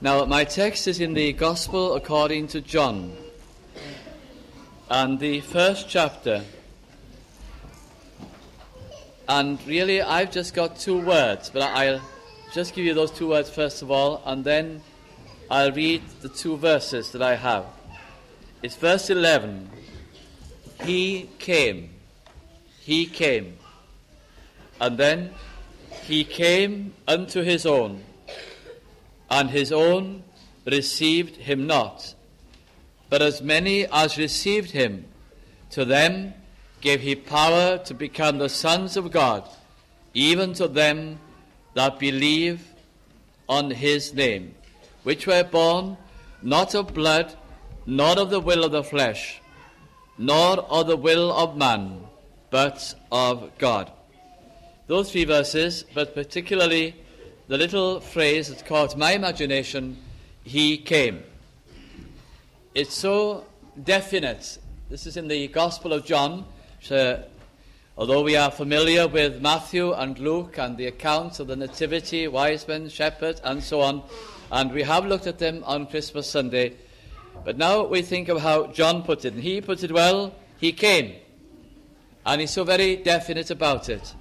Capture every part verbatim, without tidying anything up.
Now, my text is in the Gospel according to John, and the first chapter. And really, I've just got two words, but I'll just give you those two words first of all, and then I'll read the two verses that I have. It's verse eleven. He came. He came. And then, he came unto his own, and his own received him not. But as many as received him, to them gave he power to become the sons of God, even to them that believe on his name, which were born not of blood, nor of the will of the flesh, nor of the will of man, but of God. Those three verses, but particularly the little phrase that caught my imagination, he came. It's so definite. This is in the Gospel of John. So, although we are familiar with Matthew and Luke and the accounts of the Nativity, wise men, shepherds, and so on, and we have looked at them on Christmas Sunday, but now we think of how John put it. And he put it well, he came. And he's so very definite about it.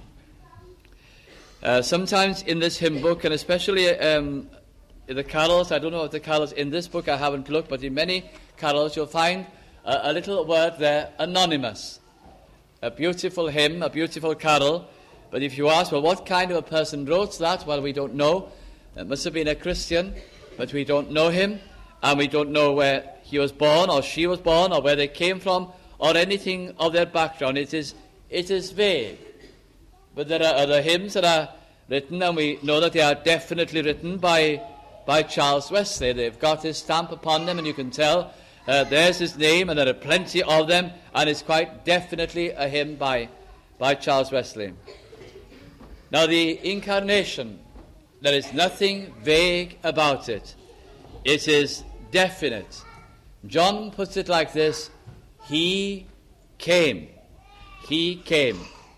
Uh, sometimes in this hymn book, and especially um, in the carols, I don't know if the carols in this book, I haven't looked, but in many carols you'll find a, a little word there, anonymous. A beautiful hymn, a beautiful carol. But if you ask, well, what kind of a person wrote that? Well, we don't know. It must have been a Christian, but we don't know him, and we don't know where he was born, or she was born, or where they came from, or anything of their background. It is, it is vague. But there are other hymns that are written, and we know that they are definitely written by, by Charles Wesley. They've got his stamp upon them, and you can tell uh, there's his name, and there are plenty of them, and it's quite definitely a hymn by, by Charles Wesley. Now, the Incarnation, there is nothing vague about it. It is definite. John puts it like this: he came. He came.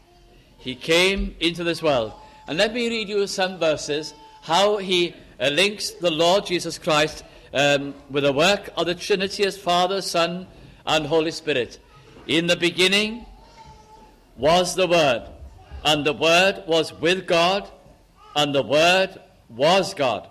He came into this world. And let me read you some verses, how he uh, links the Lord Jesus Christ um, with the work of the Trinity as Father, Son, and Holy Spirit. In the beginning was the Word, and the Word was with God, and the Word was God.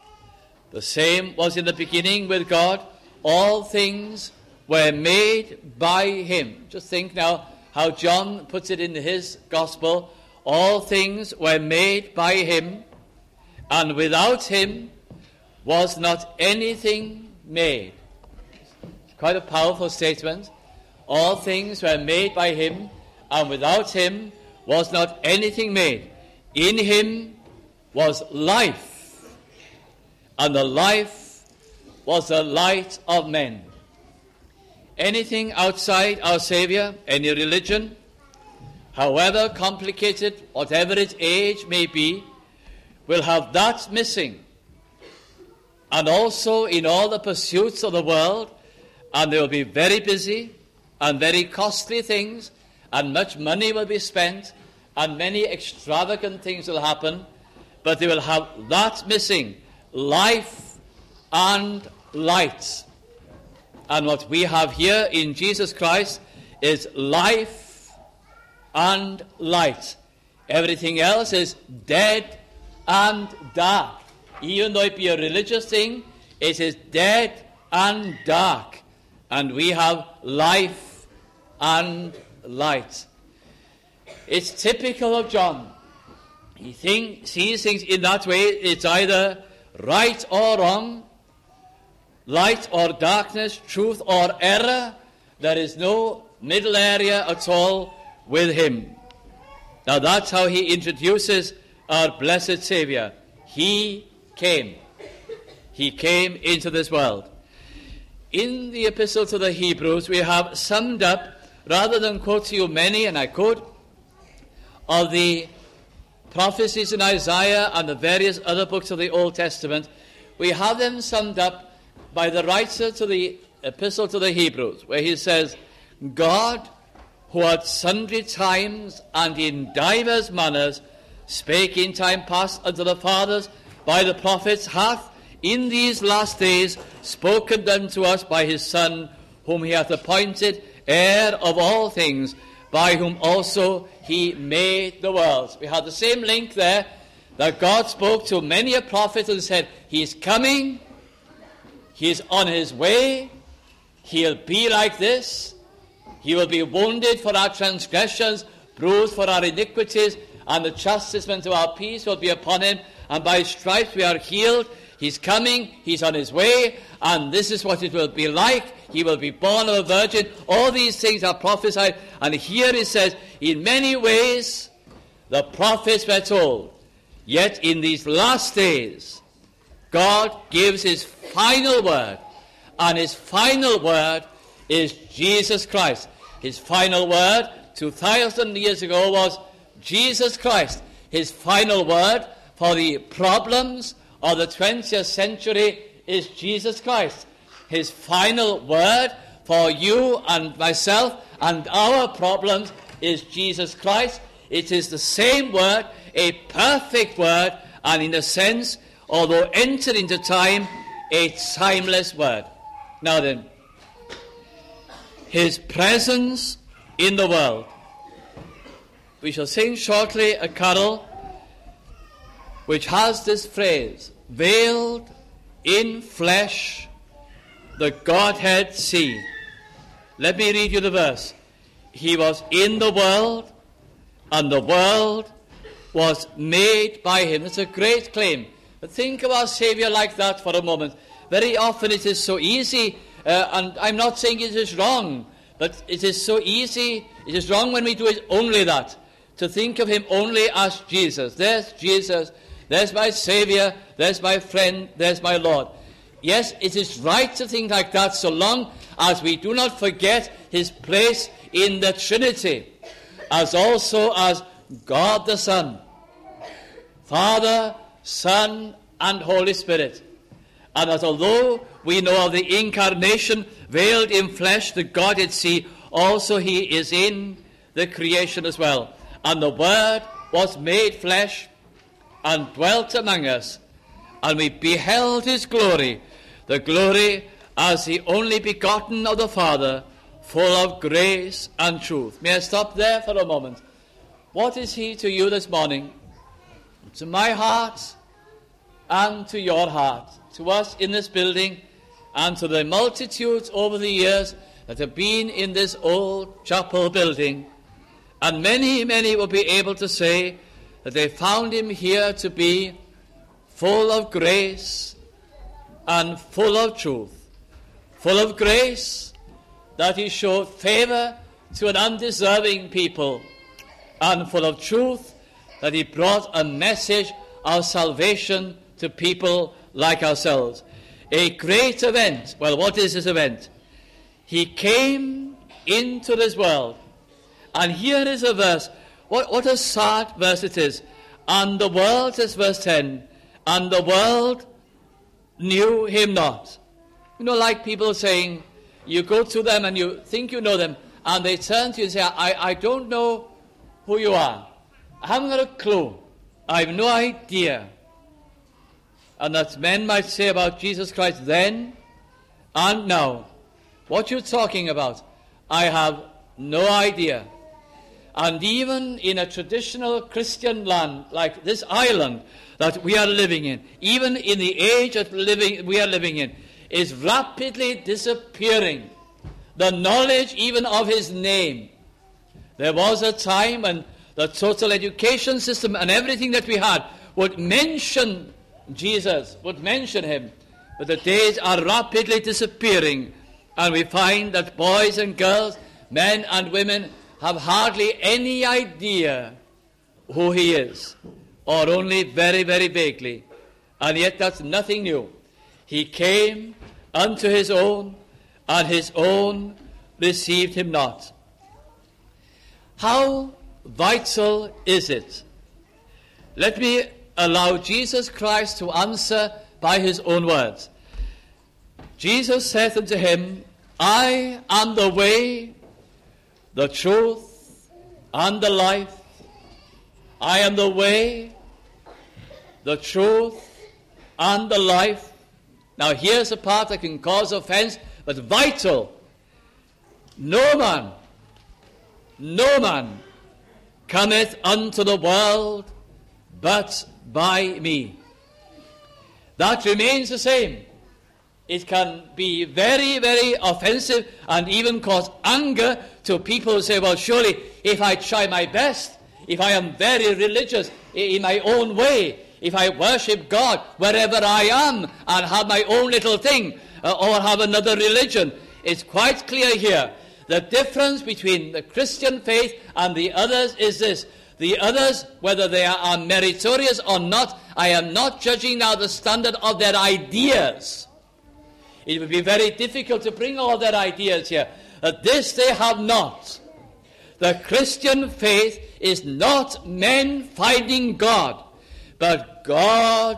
The same was in the beginning with God. All things were made by him. Just think now how John puts it in his gospel. All things were made by him, and without him was not anything made. It's quite a powerful statement. All things were made by him, and without him was not anything made. In him was life, and the life was the light of men. Anything outside our Savior, any religion, however complicated, whatever its age may be, will have that missing. And also in all the pursuits of the world, and they will be very busy, and very costly things, and much money will be spent, and many extravagant things will happen, but they will have that missing, life and light. And what we have here in Jesus Christ is life and light. Everything else is dead and dark. Even though it be a religious thing, it is dead and dark. And we have life and light. It's typical of John. He think, sees things in that way. It's either right or wrong, light or darkness, truth or error. There is no middle area at all with him. Now that's how he introduces our blessed Savior. He came. He came into this world. In the epistle to the Hebrews, we have summed up, rather than quote to you many, and I could, of the prophecies in Isaiah and the various other books of the Old Testament, we have them summed up by the writer to the epistle to the Hebrews, where he says, God, who at sundry times and in divers manners spake in time past unto the fathers by the prophets, hath in these last days spoken unto us by his Son, whom he hath appointed heir of all things, by whom also he made the worlds. We have the same link there, that God spoke to many a prophet and said, he is coming, he is on his way, he'll be like this, he will be wounded for our transgressions, bruised for our iniquities, and the chastisement of our peace will be upon him, and by his stripes we are healed. He's coming, he's on his way, and this is what it will be like. He will be born of a virgin. All these things are prophesied, and here it says, in many ways the prophets were told, yet in these last days God gives his final word, and his final word is Jesus Christ. His final word two thousand years ago was Jesus Christ. His final word for the problems of the twentieth century is Jesus Christ. His final word for you and myself and our problems is Jesus Christ. It is the same word, a perfect word, and in a sense, although entered into time, a timeless word. Now then, his presence in the world. We shall sing shortly a carol which has this phrase, veiled in flesh, the Godhead see. Let me read you the verse. He was in the world, and the world was made by him. It's a great claim. But think of our Saviour like that for a moment. Very often it is so easy, uh, and I'm not saying it is wrong, but it is so easy, it is wrong when we do it only that, to think of him only as Jesus. There's Jesus, there's my Saviour, there's my friend, there's my Lord. Yes, it is right to think like that so long as we do not forget his place in the Trinity, as also as God the Son, Father, Son, and Holy Spirit. And that although we know of the incarnation, veiled in flesh, the Godhead see, also he is in the creation as well. And the Word was made flesh and dwelt among us, and we beheld his glory, the glory as the only begotten of the Father, full of grace and truth. May I stop there for a moment? What is he to you this morning? To my heart and to your heart, to us in this building, and to the multitudes over the years that have been in this old chapel building. And many, many will be able to say that they found him here to be full of grace and full of truth. Full of grace, that he showed favor to an undeserving people, and full of truth, that he brought a message of salvation to people like ourselves. A great event. Well, what is this event? He came into this world. And here is a verse. What, what a sad verse it is. And the world, says verse ten, and the world knew him not. You know, like people saying, you go to them and you think you know them, and they turn to you and say, I, I don't know who you are. I haven't got a clue. I have no idea. And that men might say about Jesus Christ then and now, what you're talking about, I have no idea. And even in a traditional Christian land like this island that we are living in, even in the age that living, we are living in, is rapidly disappearing. The knowledge even of his name. There was a time when the total education system and everything that we had would mention Jesus, would mention him. But the days are rapidly disappearing, and we find that boys and girls, men and women, have hardly any idea who he is, or only very, very vaguely. And yet that's nothing new. He came unto his own, and his own received him not. How vital is it? Let me allow Jesus Christ to answer by his own words. Jesus saith unto him, I am the way, the truth, and the life. I am the way, the truth, and the life. Now here's a part that can cause offense, but vital. No man, no man cometh unto the world but by me. That remains the same. It can be very, very offensive and even cause anger to people who say, well, surely if I try my best, if I am very religious in my own way, if I worship God wherever I am and have my own little thing uh, or have another religion, it's quite clear here. The difference between the Christian faith and the others is this. The others, whether they are meritorious or not, I am not judging now the standard of their ideas. It would be very difficult to bring all their ideas here. But this they have not. The Christian faith is not men finding God, but God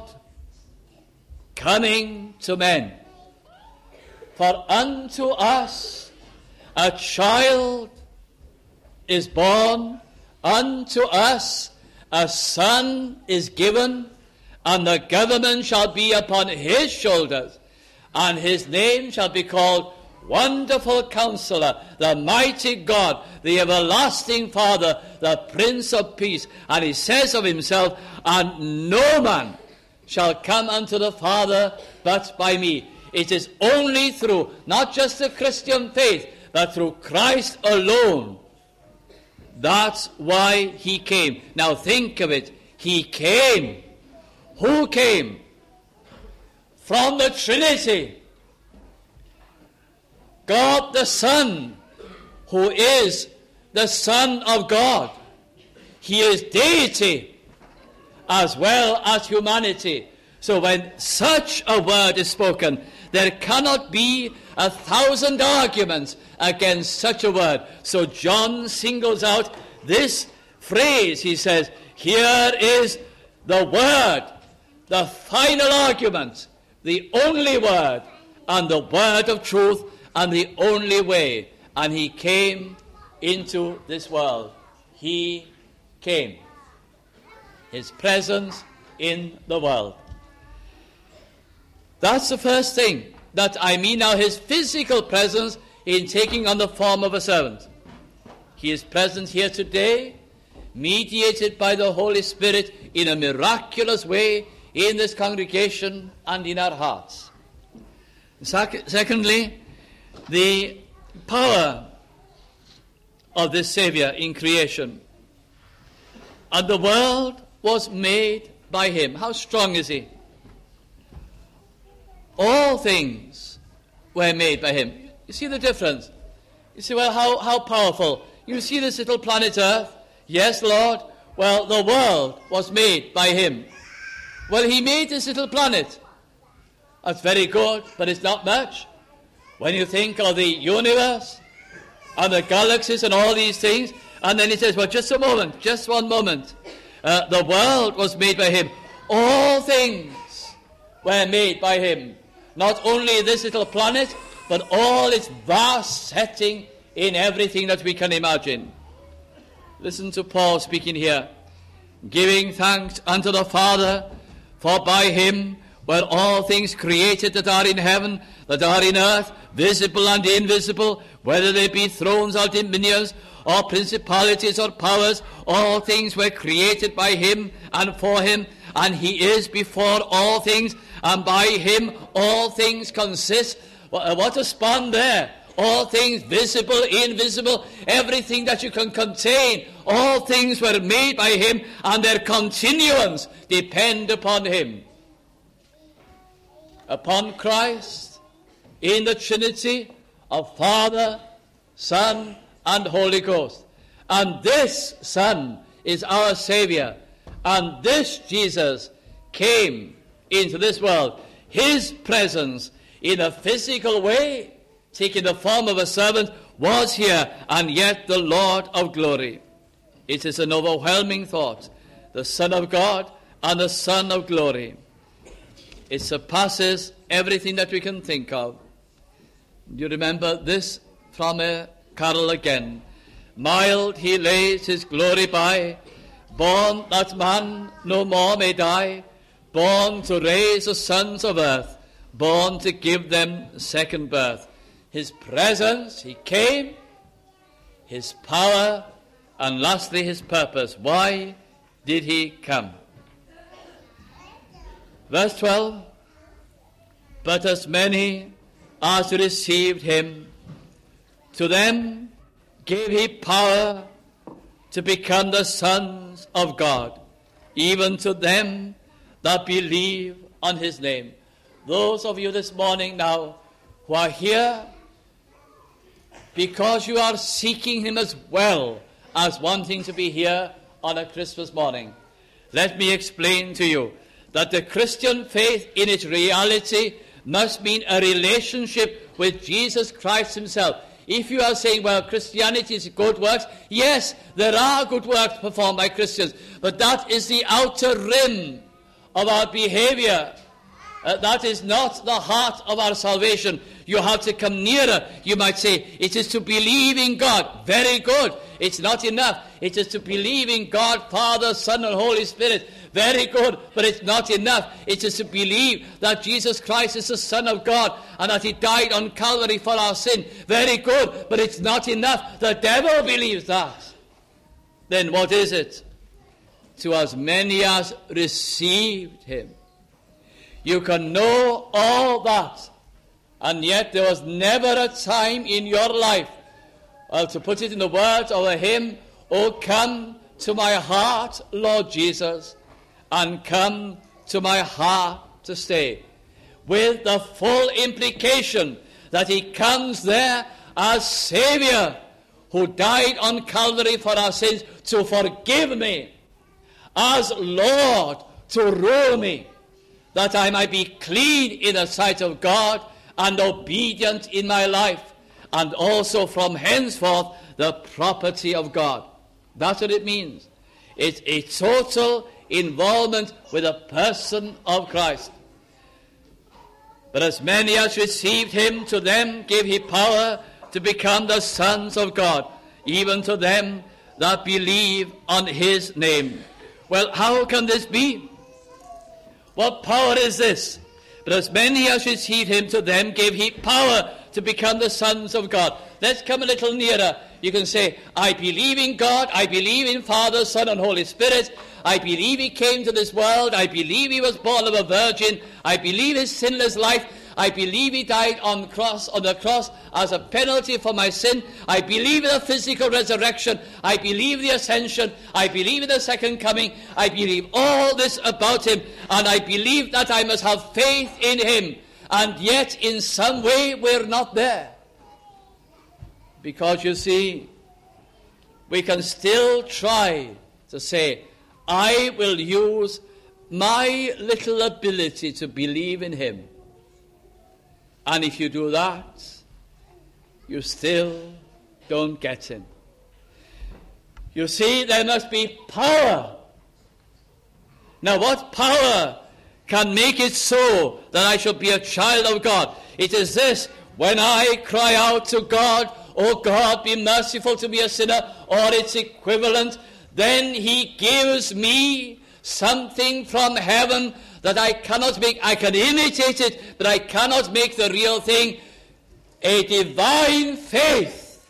coming to men. For unto us a child is born, unto us a son is given, and the government shall be upon his shoulders, and his name shall be called Wonderful Counselor, the Mighty God, the Everlasting Father, the Prince of Peace. And he says of himself, and no man shall come unto the Father but by me. It is only through, not just the Christian faith, but through Christ alone. That's why he came. Now think of it. He came. Who came? From the Trinity. God the Son, who is the Son of God. He is deity as well as humanity. So when such a word is spoken, there cannot be a thousand arguments against such a word. So John singles out this phrase. He says, here is the word, the final argument, the only word, and the word of truth, and the only way. And he came into this world. He came. His presence in the world. That's the first thing. That I mean now his physical presence in taking on the form of a servant. He is present here today, mediated by the Holy Spirit in a miraculous way in this congregation and in our hearts. Secondly, the power of this Savior in creation. And the world was made by him. How strong is he? All things were made by him. You see the difference? You see, well, how, how powerful. You see this little planet Earth? Yes, Lord. Well, the world was made by him. Well, he made this little planet. That's very good, but it's not much. When you think of the universe and the galaxies and all these things, and then he says, well, just a moment, just one moment. Uh, the world was made by him. All things were made by him. Not only this little planet, but all its vast setting in everything that we can imagine. Listen to Paul speaking here. Giving thanks unto the Father, for by him were all things created that are in heaven, that are in earth, visible and invisible, whether they be thrones or dominions, or principalities or powers, all things were created by him and for him, and he is before all things, and by him all things consist. What a span there. All things visible, invisible, everything that you can contain, all things were made by him, and their continuance depend upon him. Upon Christ, in the Trinity of Father, Son, and Holy Ghost. And this Son is our Savior. And this Jesus came into this world. His presence in a physical way, taking the form of a servant, was here, and yet the Lord of glory. It is an overwhelming thought. The Son of God and the Son of glory. It surpasses everything that we can think of. You remember this from a carol again. Mild he lays his glory by, born that man no more may die, born to raise the sons of earth born to give them second birth. His presence, he came, his power, and lastly his purpose. Why did he come? Verse twelve, but as many as received him, to them gave he power to become the sons of God, even to them that believe on his name. Those of you this morning now who are here because you are seeking him as well as wanting to be here on a Christmas morning, let me explain to you that the Christian faith in its reality must mean a relationship with Jesus Christ himself. If you are saying, well, Christianity is good works, yes, there are good works performed by Christians, but that is the outer rim of our behavior. Uh, that is not the heart of our salvation. You have to come nearer. You might say, it is to believe in God. Very good. It's not enough. It is to believe in God, Father, Son, and Holy Spirit. Very good, but it's not enough. It is to believe that Jesus Christ is the Son of God and that he died on Calvary for our sin. Very good, but it's not enough. The devil believes that. Then what is it? To as many as received him. You can know all that, and yet there was never a time in your life, well, to put it in the words of a hymn, oh, come to my heart, Lord Jesus, and come to my heart to stay, with the full implication that he comes there as Savior, who died on Calvary for our sins to forgive me, as Lord to rule me, that I might be clean in the sight of God and obedient in my life, and also from henceforth the property of God. That's what it means. It's a total involvement with the person of Christ. But as many as received him, to them gave he power to become the sons of God, even to them that believe on his name. Well, how can this be? What power is this? But as many as received him, to them gave he power to become the sons of God. Let's come a little nearer. You can say, I believe in God, I believe in Father, Son, and Holy Spirit. I believe he came to this world. I believe he was born of a virgin. I believe his sinless life. I believe he died on cross on the cross as a penalty for my sin. I believe in the physical resurrection. I believe the ascension. I believe in the second coming. I believe all this about him. And I believe that I must have faith in him. And yet, in some way, we're not there. Because, you see, we can still try to say, I will use my little ability to believe in him. And if you do that, you still don't get him. You see, there must be power. Now, what power can make it so that I shall be a child of God? It is this: when I cry out to God, oh God, be merciful to me a sinner, or its equivalent, then he gives me something from heaven that I cannot make. I can imitate it, but I cannot make the real thing. A divine faith.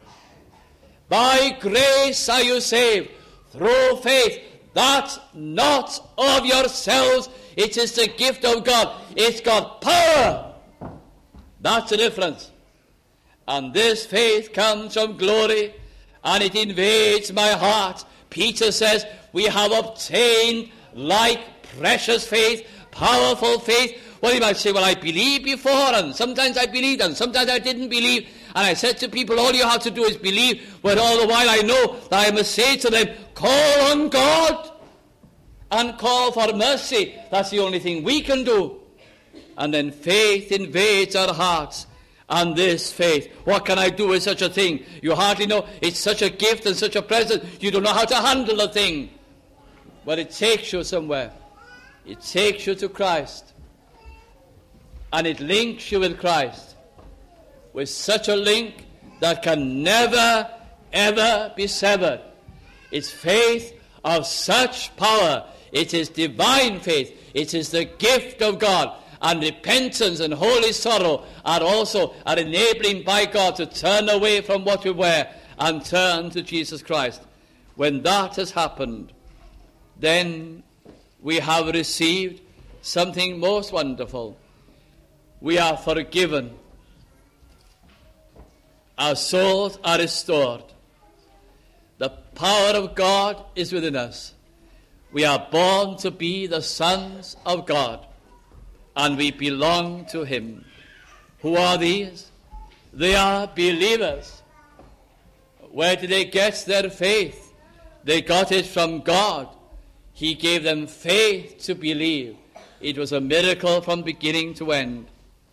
By grace are you saved, through faith, that not of yourselves. It is the gift of God. It's got power. That's the difference. And this faith comes from glory, and it invades my heart. Peter says, we have obtained like precious faith, powerful faith. Well, you might say, well, I believed before, and sometimes I believed, and sometimes I didn't believe. And I said to people, all you have to do is believe. But all the while I know that I must say to them, call on God and call for mercy. That's the only thing we can do. And then faith invades our hearts. And this faith, what can I do with such a thing? You hardly know. It's such a gift and such a present. You don't know how to handle the thing. But it takes you somewhere. It takes you to Christ. And it links you with Christ. With such a link that can never, ever be severed. It's faith of such power. It is divine faith. It is the gift of God. And repentance and holy sorrow are also are enabling by God to turn away from what we were and turn to Jesus Christ. When that has happened, then we have received something most wonderful. We are forgiven. Our souls are restored. The power of God is within us. We are born to be the sons of God, and we belong to him. Who are these? They are believers. Where did they get their faith? They got it from God. He gave them faith to believe. It was a miracle from beginning to end.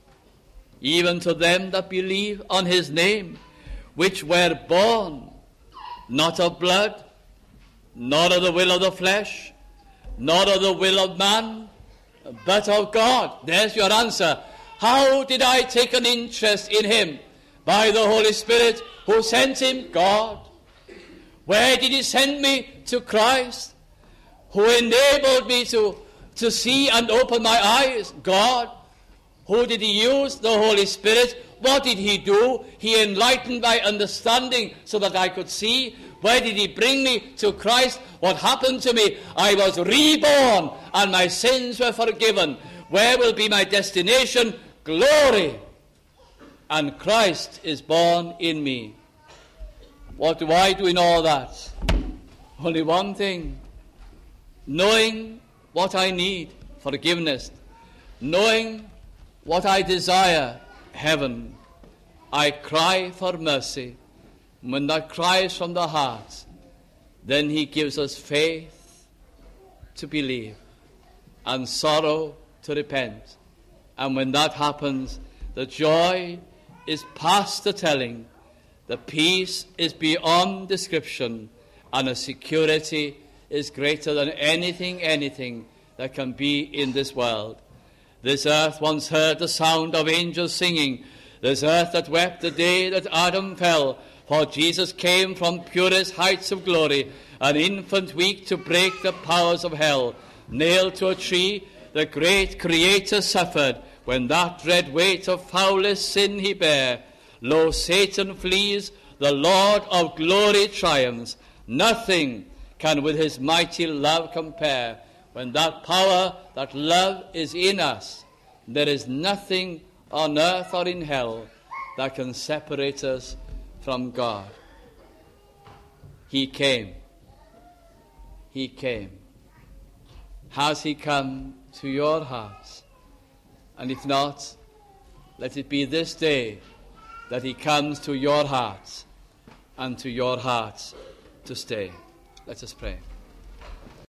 Even to them that believe on his name, which were born not of blood, nor of the will of the flesh, nor of the will of man, but of God. There's your answer. How did I take an interest in him? By the Holy Spirit. Who sent him? God. Where did he send me? To Christ. Who enabled me to, to see and open my eyes? God. Who did he use? The Holy Spirit. What did he do? He enlightened my understanding so that I could see. Where did he bring me? To Christ. What happened to me? I was reborn and my sins were forgiven. Where will be my destination? Glory. And Christ is born in me. What do I do in all that? Only one thing. Knowing what I need, forgiveness. Knowing what I desire, heaven. I cry for mercy. When that cries from the heart, then he gives us faith to believe and sorrow to repent. And when that happens, the joy is past the telling, the peace is beyond description, and the security is greater than anything, anything that can be in this world. This earth once heard the sound of angels singing, this earth that wept the day that Adam fell, for Jesus came from purest heights of glory, an infant weak to break the powers of hell. Nailed to a tree, the great Creator suffered, when that dread weight of foulest sin he bare. Lo, Satan flees, the Lord of glory triumphs. Nothing can with his mighty love compare. When that power, that love is in us, there is nothing on earth or in hell that can separate us from God. He came. He came. Has he come to your hearts? And if not, let it be this day that he comes to your hearts and to your hearts to stay. Let us pray.